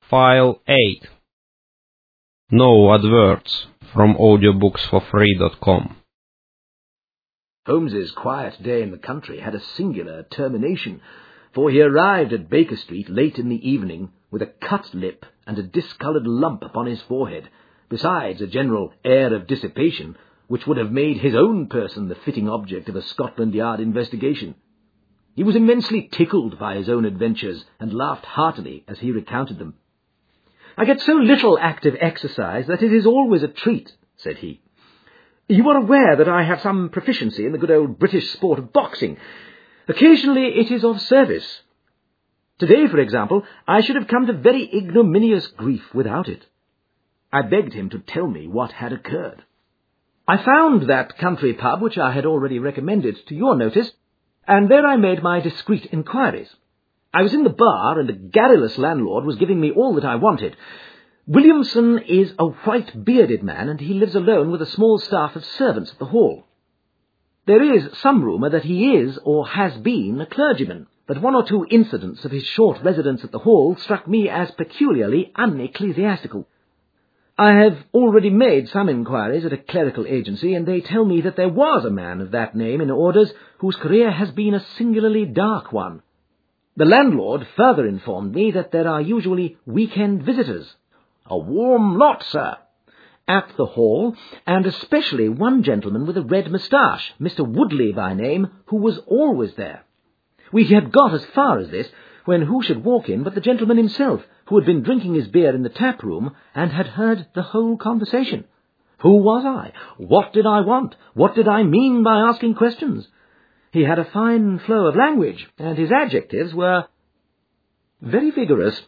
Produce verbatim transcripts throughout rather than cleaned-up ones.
File eight. No adverts from audiobooks for free dot com. Holmes's quiet day in the country had a singular termination, for he arrived at Baker Street late in the evening with a cut lip and a discoloured lump upon his forehead, besides a general air of dissipation which would have made his own person the fitting object of a Scotland Yard investigation. He was immensely tickled by his own adventures, and laughed heartily as he recounted them. "I get so little active exercise that it is always a treat," said he. "You are aware that I have some proficiency in the good old British sport of boxing. Occasionally it is of service. Today, for example, I should have come to very ignominious grief without it." I begged him to tell me what had occurred. "I found that country pub which I had already recommended to your notice, and there I made my discreet inquiries. I was in the bar, and a garrulous landlord was giving me all that I wanted. Williamson is a white-bearded man, and he lives alone with a small staff of servants at the Hall. There is some rumour that he is, or has been, a clergyman, but one or two incidents of his short residence at the Hall struck me as peculiarly unecclesiastical. I have already made some inquiries at a clerical agency, and they tell me that there was a man of that name in orders whose career has been a singularly dark one. The landlord further informed me that there are usually weekend visitors, a warm lot, sir, at the Hall, and especially one gentleman with a red moustache, Mister Woodley by name, who was always there. We had got as far as this, when who should walk in but the gentleman himself, who had been drinking his beer in the tap-room, and had heard the whole conversation. Who was I? What did I want? What did I mean by asking questions? He had a fine flow of language, and his adjectives were very vigorous.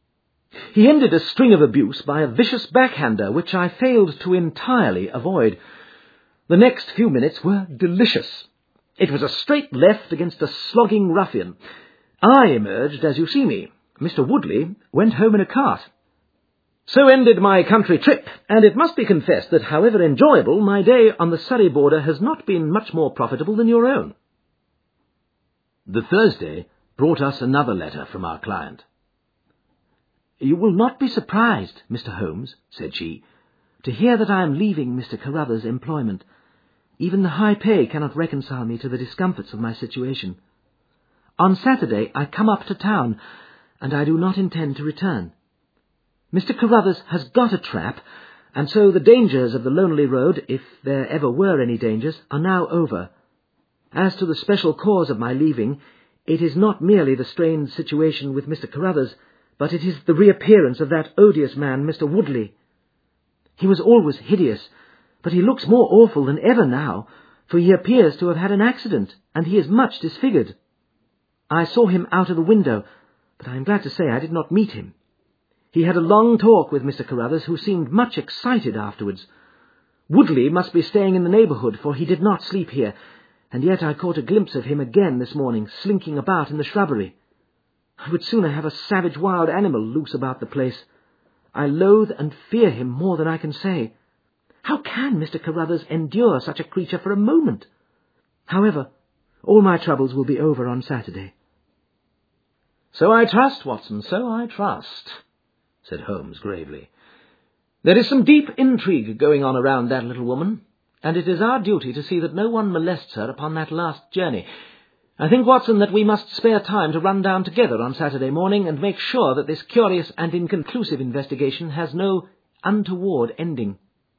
He ended a string of abuse by a vicious backhander, which I failed to entirely avoid. The next few minutes were delicious. It was a straight left against a slogging ruffian. I emerged as you see me. Mister Woodley went home in a cart. So ended my country trip, and it must be confessed that, however enjoyable, my day on the Surrey border has not been much more profitable than your own." The Thursday brought us another letter from our client. "You will not be surprised, Mister Holmes," said she, "to hear that I am leaving Mister Carruthers' employment. Even the high pay cannot reconcile me to the discomforts of my situation. On Saturday I come up to town, and I do not intend to return. Mister Carruthers has got a trap, and so the dangers of the lonely road, if there ever were any dangers, are now over. As to the special cause of my leaving, it is not merely the strained situation with Mister Carruthers, but it is the reappearance of that odious man, Mister Woodley. He was always hideous, but he looks more awful than ever now, for he appears to have had an accident, and he is much disfigured. I saw him out of the window, but I am glad to say I did not meet him. He had a long talk with Mister Carruthers, who seemed much excited afterwards. Woodley must be staying in the neighbourhood, for he did not sleep here, and yet I caught a glimpse of him again this morning, slinking about in the shrubbery. I would sooner have a savage wild animal loose about the place. I loathe and fear him more than I can say. How can Mister Carruthers endure such a creature for a moment? However, all my troubles will be over on Saturday." "So I trust, Watson, so I trust," said Holmes gravely. "There is some deep intrigue going on around that little woman, and it is our duty to see that no one molests her upon that last journey. I think, Watson, that we must spare time to run down together on Saturday morning and make sure that this curious and inconclusive investigation has no untoward ending."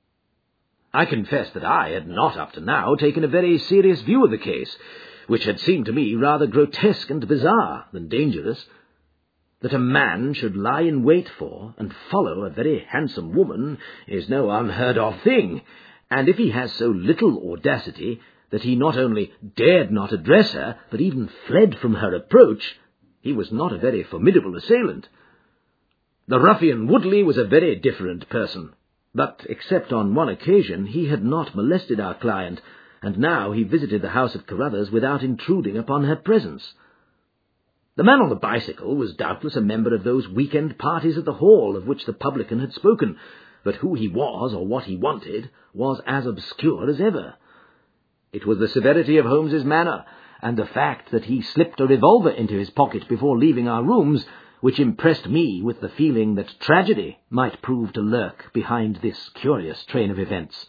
I confess that I had not up to now taken a very serious view of the case, which had seemed to me rather grotesque and bizarre than dangerous. That a man should lie in wait for and follow a very handsome woman is no unheard-of thing, and if he has so little audacity that he not only dared not address her, but even fled from her approach, he was not a very formidable assailant. The ruffian Woodley was a very different person, but except on one occasion he had not molested our client, and now he visited the house of Carruthers without intruding upon her presence. The man on the bicycle was doubtless a member of those weekend parties at the Hall of which the publican had spoken, but who he was or what he wanted was as obscure as ever. It was the severity of Holmes's manner, and the fact that he slipped a revolver into his pocket before leaving our rooms, which impressed me with the feeling that tragedy might prove to lurk behind this curious train of events.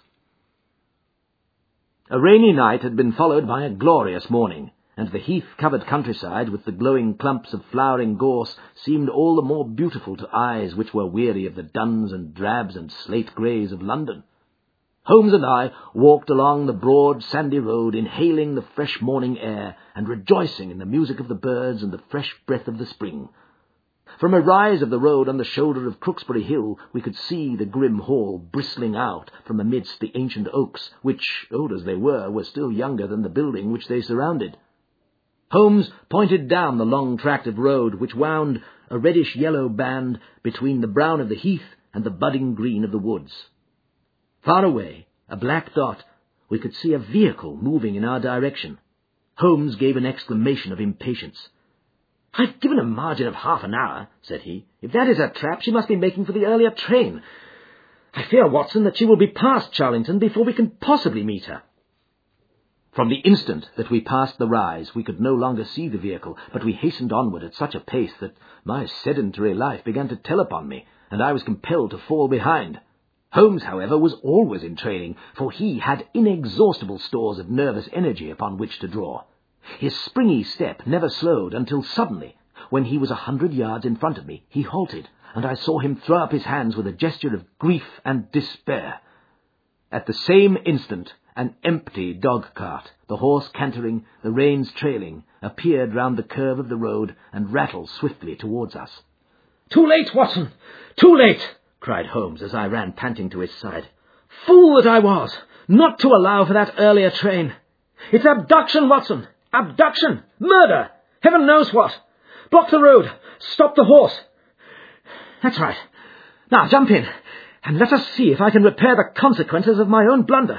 A rainy night had been followed by a glorious morning, and the heath-covered countryside with the glowing clumps of flowering gorse seemed all the more beautiful to eyes which were weary of the duns and drabs and slate-greys of London. Holmes and I walked along the broad sandy road, inhaling the fresh morning air and rejoicing in the music of the birds and the fresh breath of the spring. From a rise of the road on the shoulder of Crooksbury Hill, we could see the grim hall bristling out from amidst the ancient oaks, which, old as they were, were still younger than the building which they surrounded. Holmes pointed down the long tract of road which wound a reddish-yellow band between the brown of the heath and the budding green of the woods. Far away, a black dot, we could see a vehicle moving in our direction. Holmes gave an exclamation of impatience. "I've given a margin of half an hour," said he. "If that is a trap, she must be making for the earlier train. I fear, Watson, that she will be past Charlington before we can possibly meet her." From the instant that we passed the rise, we could no longer see the vehicle, but we hastened onward at such a pace that my sedentary life began to tell upon me, and I was compelled to fall behind. Holmes, however, was always in training, for he had inexhaustible stores of nervous energy upon which to draw. His springy step never slowed until suddenly, when he was a hundred yards in front of me, he halted, and I saw him throw up his hands with a gesture of grief and despair. At the same instant, an empty dog-cart, the horse cantering, the reins trailing, appeared round the curve of the road and rattled swiftly towards us. "Too late, Watson! Too late!" cried Holmes as I ran panting to his side. "Fool that I was, not to allow for that earlier train! It's abduction, Watson! Abduction! Murder! Heaven knows what! Block the road! Stop the horse! That's right. Now jump in, and let us see if I can repair the consequences of my own blunder."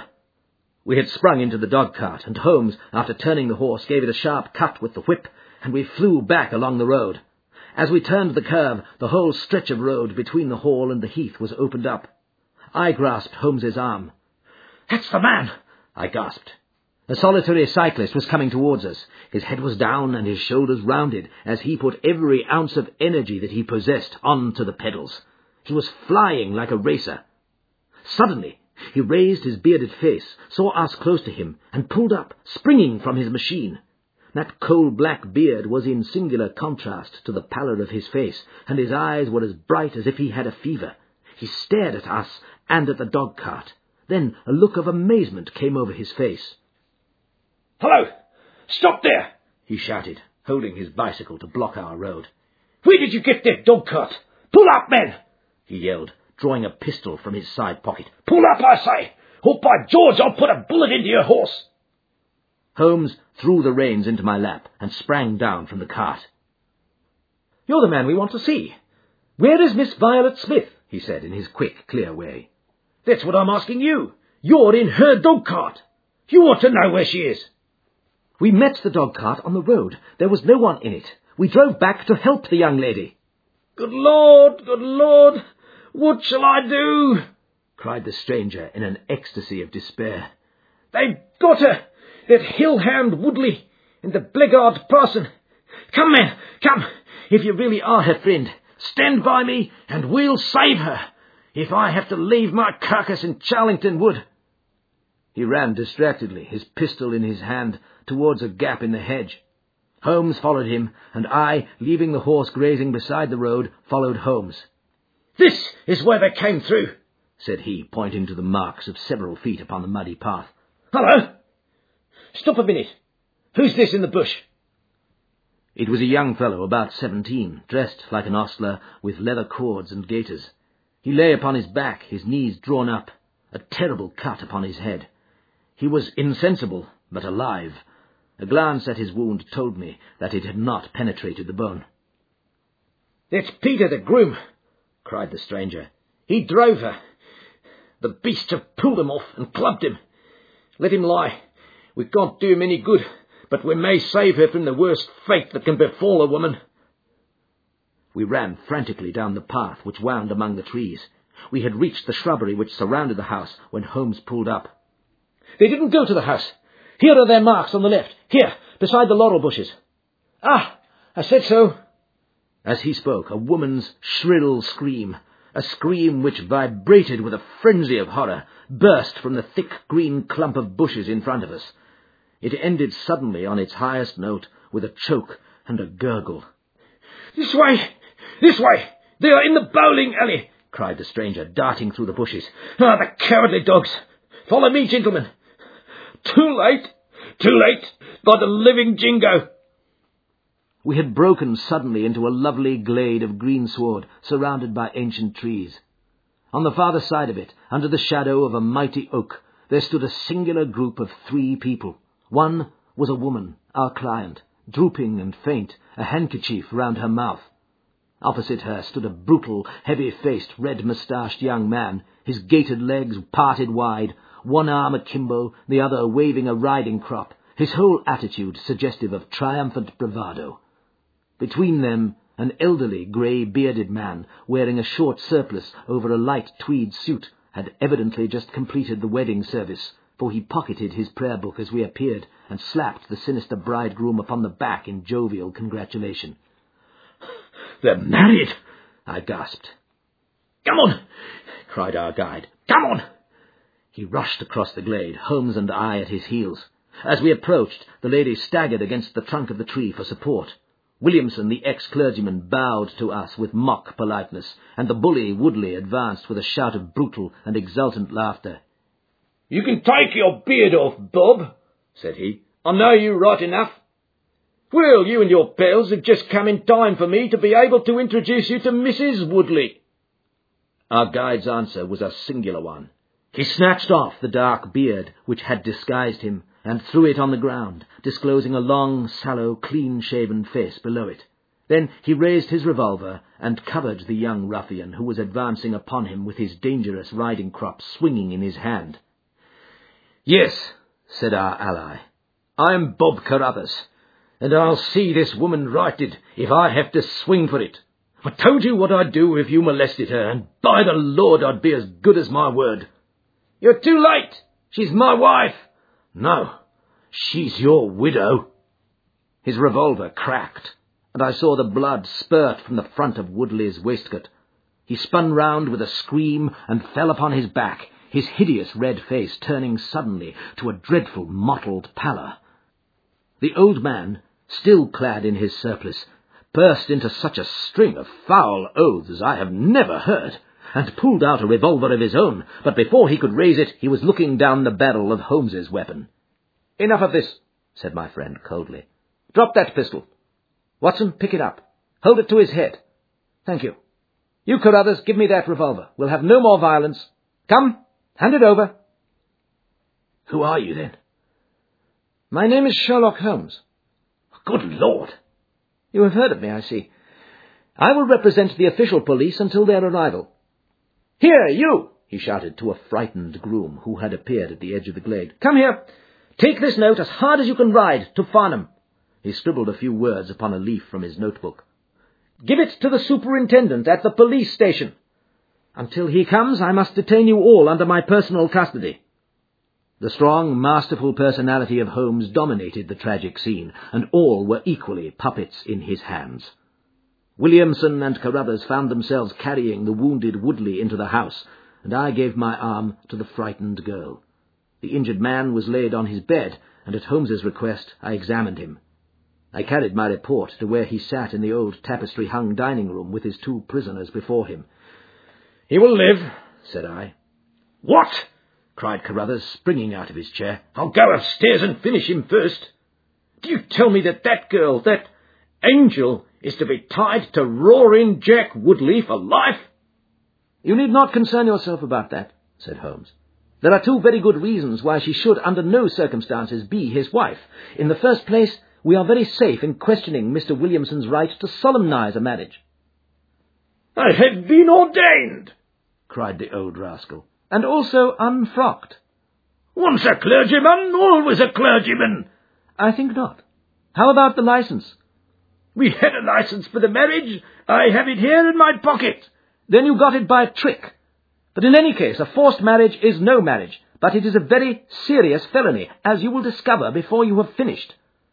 We had sprung into the dog-cart, and Holmes, after turning the horse, gave it a sharp cut with the whip, and we flew back along the road. As we turned the curve, the whole stretch of road between the hall and the heath was opened up. I grasped Holmes's arm. "That's the man!" I gasped. A solitary cyclist was coming towards us. His head was down and his shoulders rounded, as he put every ounce of energy that he possessed on to the pedals. He was flying like a racer. Suddenly, he raised his bearded face, saw us close to him, and pulled up, springing from his machine. That coal-black beard was in singular contrast to the pallor of his face, and his eyes were as bright as if he had a fever. He stared at us and at the dog-cart. Then a look of amazement came over his face. "Hello! Stop there!" he shouted, holding his bicycle to block our road. "Where did you get that dog-cart? Pull up, men!" he yelled, drawing a pistol from his side pocket. "Pull up, I say! Or by George, I'll put a bullet into your horse!" Holmes threw the reins into my lap and sprang down from the cart. "You're the man we want to see. Where is Miss Violet Smith?" he said in his quick, clear way. "That's what I'm asking you. You're in her dog-cart. You ought to know where she is." "We met the dog-cart on the road. There was no one in it. We drove back to help the young lady." "Good Lord, good Lord, what shall I do?" cried the stranger in an ecstasy of despair. "They've got her, that hill-hound Woodley, and the blackguard parson. Come, man, come, if you really are her friend. Stand by me, and we'll save her, if I have to leave my carcass in Charlington Wood." He ran distractedly, his pistol in his hand, towards a gap in the hedge. Holmes followed him, and I, leaving the horse grazing beside the road, followed Holmes. "This is where they came through," said he, pointing to the marks of several feet upon the muddy path. "Hello! Stop a minute. Who's this in the bush?" It was a young fellow about seventeen, dressed like an ostler, with leather cords and gaiters. He lay upon his back, his knees drawn up, a terrible cut upon his head. He was insensible, but alive. A glance at his wound told me that it had not penetrated the bone. "That's Peter the groom," cried the stranger. "He drove her. The beasts have pulled him off and clubbed him. Let him lie. We can't do him any good, but we may save her from the worst fate that can befall a woman." We ran frantically down the path which wound among the trees. We had reached the shrubbery which surrounded the house when Holmes pulled up. "They didn't go to the house. Here are their marks on the left. Here, beside the laurel bushes." "Ah, I said so." As he spoke, a woman's shrill scream, a scream which vibrated with a frenzy of horror, burst from the thick green clump of bushes in front of us. It ended suddenly on its highest note with a choke and a gurgle. "This way! This way! They are in the bowling alley!" cried the stranger, darting through the bushes. "Ah, the cowardly dogs! Follow me, gentlemen!" "Too late! Too late! By the living Jingo!" We had broken suddenly into a lovely glade of greensward, surrounded by ancient trees. On the farther side of it, under the shadow of a mighty oak, there stood a singular group of three people. One was a woman, our client, drooping and faint, a handkerchief round her mouth. Opposite her stood a brutal, heavy-faced, red-moustached young man, his gaitered legs parted wide, one arm akimbo, the other waving a riding crop, his whole attitude suggestive of triumphant bravado. Between them, an elderly, grey-bearded man, wearing a short surplice over a light tweed suit, had evidently just completed the wedding service, for he pocketed his prayer book as we appeared, and slapped the sinister bridegroom upon the back in jovial congratulation. "They're married!" I gasped. "Come on!" cried our guide. "Come on!" He rushed across the glade, Holmes and I at his heels. As we approached, the lady staggered against the trunk of the tree for support. Williamson, the ex-clergyman, bowed to us with mock politeness, and the bully Woodley advanced with a shout of brutal and exultant laughter. "You can take your beard off, Bob," said he. "I know you right enough. Well, you and your pals have just come in time for me to be able to introduce you to Missus Woodley." Our guide's answer was a singular one. He snatched off the dark beard which had disguised him, and threw it on the ground, disclosing a long, sallow, clean-shaven face below it. Then he raised his revolver and covered the young ruffian who was advancing upon him with his dangerous riding-crop swinging in his hand. "Yes," said our ally, "I'm Bob Carruthers, and I'll see this woman righted if I have to swing for it. I told you what I'd do if you molested her, and by the Lord I'd be as good as my word." "You're too late. She's my wife." "No, she's your widow." His revolver cracked, and I saw the blood spurt from the front of Woodley's waistcoat. He spun round with a scream and fell upon his back, his hideous red face turning suddenly to a dreadful mottled pallor. The old man, still clad in his surplice, burst into such a string of foul oaths as I have never heard, and pulled out a revolver of his own, but before he could raise it he was looking down the barrel of Holmes's weapon. "Enough of this," said my friend coldly. "Drop that pistol. Watson, pick it up. Hold it to his head. Thank you. You, Carruthers, give me that revolver. We'll have no more violence. Come, hand it over." "Who are you, then?" "My name is Sherlock Holmes." "Good Lord!" "You have heard of me, I see. I will represent the official police until their arrival." "Here, you!" he shouted to a frightened groom who had appeared at the edge of the glade. "Come here. Take this note as hard as you can ride to Farnham." He scribbled a few words upon a leaf from his notebook. "Give it to the superintendent at the police station. Until he comes, I must detain you all under my personal custody." The strong, masterful personality of Holmes dominated the tragic scene, and all were equally puppets in his hands. Williamson and Carruthers found themselves carrying the wounded Woodley into the house, and I gave my arm to the frightened girl. The injured man was laid on his bed, and at Holmes's request I examined him. I carried my report to where he sat in the old tapestry-hung dining-room with his two prisoners before him. "He will live," said I. "What?" cried Carruthers, springing out of his chair. "I'll go upstairs and finish him first. Do you tell me that that girl, that angel, is to be tied to Roaring Jack Woodley for life?" "You need not concern yourself about that," said Holmes. "There are two very good reasons why she should under no circumstances be his wife. In the first place, we are very safe in questioning Mister Williamson's right to solemnize a marriage." "I have been ordained," cried the old rascal. "And also unfrocked." "Once a clergyman, always a clergyman." "I think not. How about the license?" "We had a license for the marriage. I have it here in my pocket." "Then you got it by a trick. But in any case, a forced marriage is no marriage, but it is a very serious felony, as you will discover before you have finished."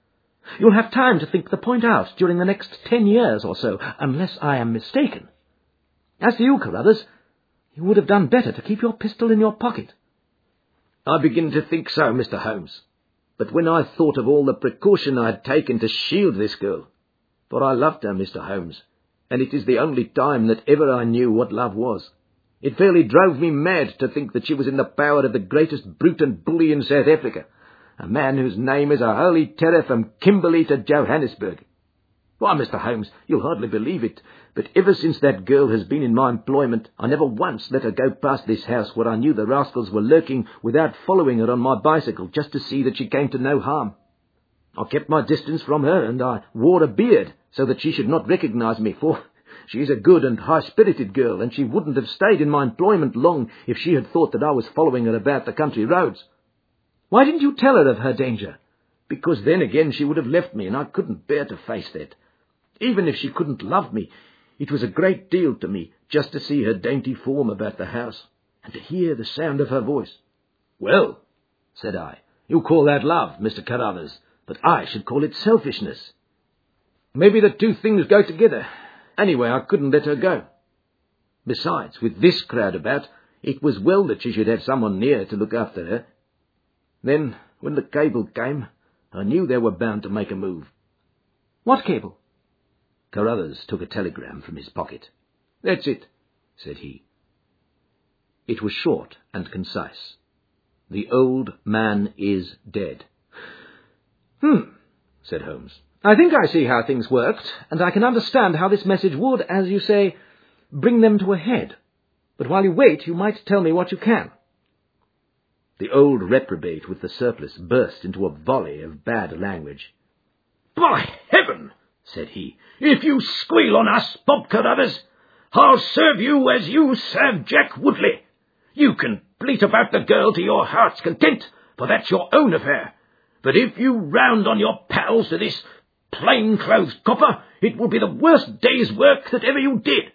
You'll have time to think the point out during the next ten years or so, unless I am mistaken. As to you, Carruthers, you would have done better to keep your pistol in your pocket." "I begin to think so, Mister Holmes. But when I thought of all the precaution I had taken to shield this girl, for I loved her, Mister Holmes, and it is the only time that ever I knew what love was, it fairly drove me mad to think that she was in the power of the greatest brute and bully in South Africa, a man whose name is a holy terror from Kimberley to Johannesburg. Why, Mister Holmes, you'll hardly believe it, but ever since that girl has been in my employment, I never once let her go past this house where I knew the rascals were lurking without following her on my bicycle just to see that she came to no harm. I kept my distance from her, and I wore a beard so that she should not recognize me, for she is a good and high-spirited girl, and she wouldn't have stayed in my employment long if she had thought that I was following her about the country roads." "Why didn't you tell her of her danger?" "Because then again she would have left me, and I couldn't bear to face that. Even if she couldn't love me, it was a great deal to me just to see her dainty form about the house, and to hear the sound of her voice." "Well," said I, "you call that love, Mister Carruthers, but I should call it selfishness. Maybe the two things go together. Anyway, I couldn't let her go. Besides, with this crowd about, it was well that she should have someone near to look after her. Then, when the cable came, I knew they were bound to make a move." "What cable?" Carruthers took a telegram from his pocket. "That's it," said he. It was short and concise. "The old man is dead." "Hmm," said Holmes. "I think I see how things worked, and I can understand how this message would, as you say, bring them to a head. But while you wait, you might tell me what you can." The old reprobate with the surplice burst into a volley of bad language. "By heaven," said he, "if you squeal on us, Bob Carruthers, I'll serve you as you serve Jack Woodley. You can bleat about the girl to your heart's content, for that's your own affair. But if you round on your pals to this plain-clothes copper, it will be the worst day's work that ever you did."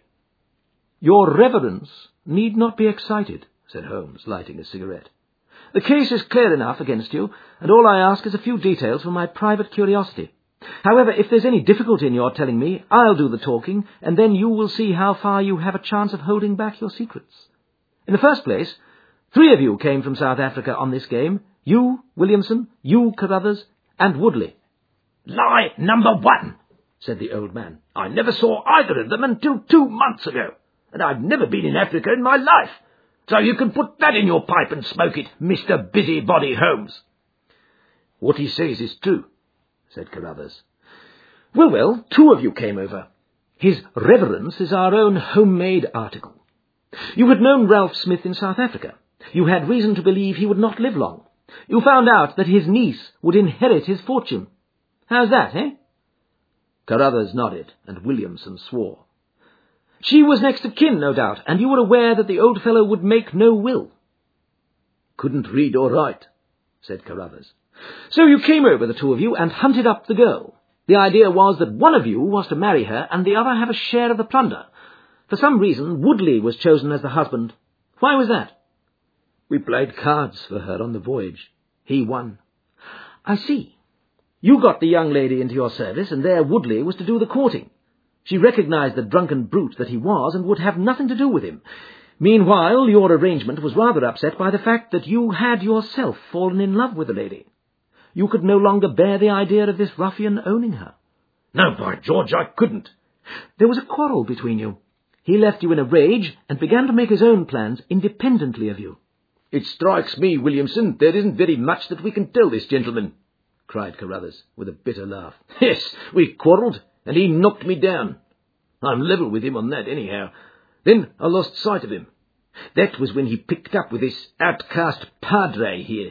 "Your reverence need not be excited," said Holmes, lighting a cigarette. "The case is clear enough against you, and all I ask is a few details from my private curiosity. However, if there's any difficulty in your telling me, I'll do the talking, and then you will see how far you have a chance of holding back your secrets. In the first place, three of you came from South Africa on this game. You, Williamson, you, Carruthers, and Woodley." "Lie number one," said the old man. "I never saw either of them until two months ago, and I've never been in Africa in my life. So you can put that in your pipe and smoke it, Mister Busybody Holmes." "What he says is true," said Carruthers. "Well, well, two of you came over. His reverence is our own homemade article. You had known Ralph Smith in South Africa. You had reason to believe he would not live long. You found out that his niece would inherit his fortune. How's that, eh?" Carruthers nodded, and Williamson swore. "She was next of kin, no doubt, and you were aware that the old fellow would make no will." "Couldn't read or write," said Carruthers. "So you came over, the two of you, and hunted up the girl. The idea was that one of you was to marry her, and the other have a share of the plunder. For some reason, Woodley was chosen as the husband. Why was that?" "We played cards for her on the voyage. He won." "I see. You got the young lady into your service, and there Woodley was to do the courting. She recognized the drunken brute that he was, and would have nothing to do with him. Meanwhile, your arrangement was rather upset by the fact that you had yourself fallen in love with the lady. You could no longer bear the idea of this ruffian owning her." "No, by George, I couldn't." "There was a quarrel between you. He left you in a rage, and began to make his own plans independently of you." "It strikes me, Williamson, there isn't very much that we can tell this gentleman," cried Carruthers, with a bitter laugh. "Yes, we quarrelled, and he knocked me down. I'm level with him on that, anyhow. Then I lost sight of him. That was when he picked up with this outcast padre here.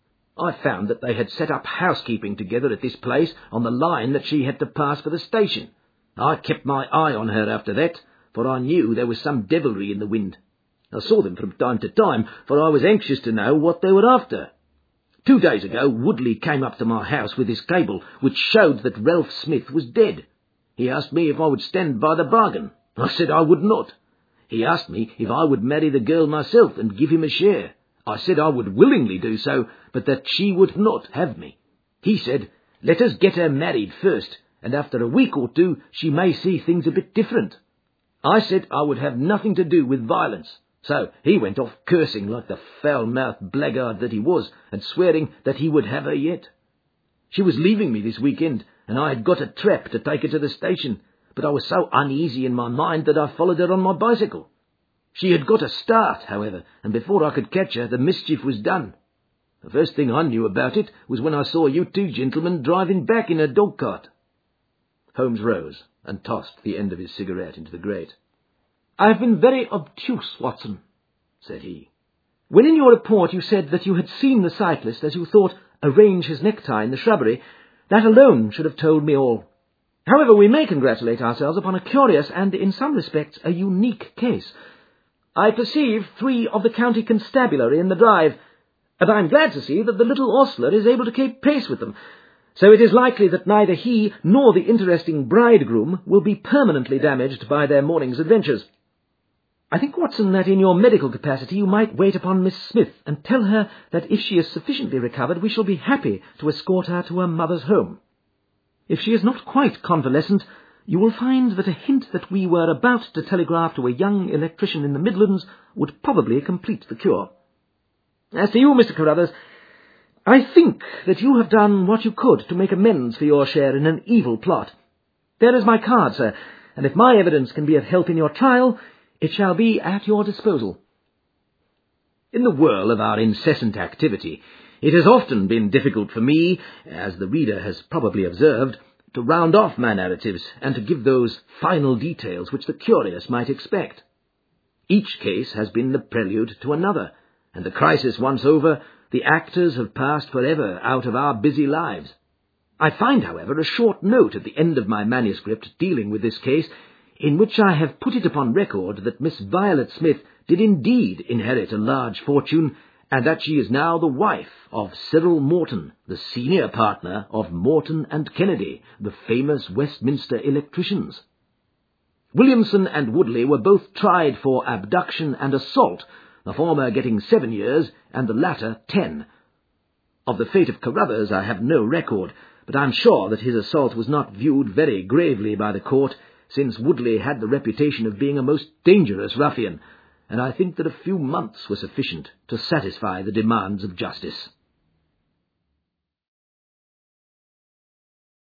I found that they had set up housekeeping together at this place on the line that she had to pass for the station. I kept my eye on her after that, for I knew there was some devilry in the wind. I saw them from time to time, for I was anxious to know what they were after. Two days ago, Woodley came up to my house with this cable, which showed that Ralph Smith was dead. He asked me if I would stand by the bargain. I said I would not. He asked me if I would marry the girl myself and give him a share. I said I would willingly do so, but that she would not have me. He said, Let us get her married first, and after a week or two she may see things a bit different. I said I would have nothing to do with violence, so he went off cursing like the foul-mouthed blackguard that he was, and swearing that he would have her yet. She was leaving me this weekend, and I had got a trap to take her to the station, but I was so uneasy in my mind that I followed her on my bicycle. She had got a start, however, and before I could catch her, the mischief was done. The first thing I knew about it was when I saw you two gentlemen driving back in a dog-cart. Holmes rose and tossed the end of his cigarette into the grate. "I have been very obtuse, Watson," said he. "When in your report you said that you had seen the cyclist, as you thought, arrange his necktie in the shrubbery, that alone should have told me all. However, we may congratulate ourselves upon a curious and, in some respects, a unique case. I perceive three of the county constabulary in the drive, and I am glad to see that the little ostler is able to keep pace with them, so it is likely that neither he nor the interesting bridegroom will be permanently damaged by their morning's adventures. I think, Watson, that in your medical capacity you might wait upon Miss Smith and tell her that if she is sufficiently recovered we shall be happy to escort her to her mother's home. If she is not quite convalescent, you will find that a hint that we were about to telegraph to a young electrician in the Midlands would probably complete the cure. As to you, Mister Carruthers, I think that you have done what you could to make amends for your share in an evil plot. There is my card, sir, and if my evidence can be of help in your trial, it shall be at your disposal." In the whirl of our incessant activity, it has often been difficult for me, as the reader has probably observed, to round off my narratives and to give those final details which the curious might expect. Each case has been the prelude to another, and the crisis once over, the actors have passed forever out of our busy lives. I find, however, a short note at the end of my manuscript dealing with this case, in which I have put it upon record that Miss Violet Smith did indeed inherit a large fortune, and that she is now the wife of Cyril Morton, the senior partner of Morton and Kennedy, the famous Westminster electricians. Williamson and Woodley were both tried for abduction and assault, the former getting seven years and the latter ten. Of the fate of Carruthers I have no record, but I am sure that his assault was not viewed very gravely by the court, since Woodley had the reputation of being a most dangerous ruffian, and I think that a few months were sufficient to satisfy the demands of justice.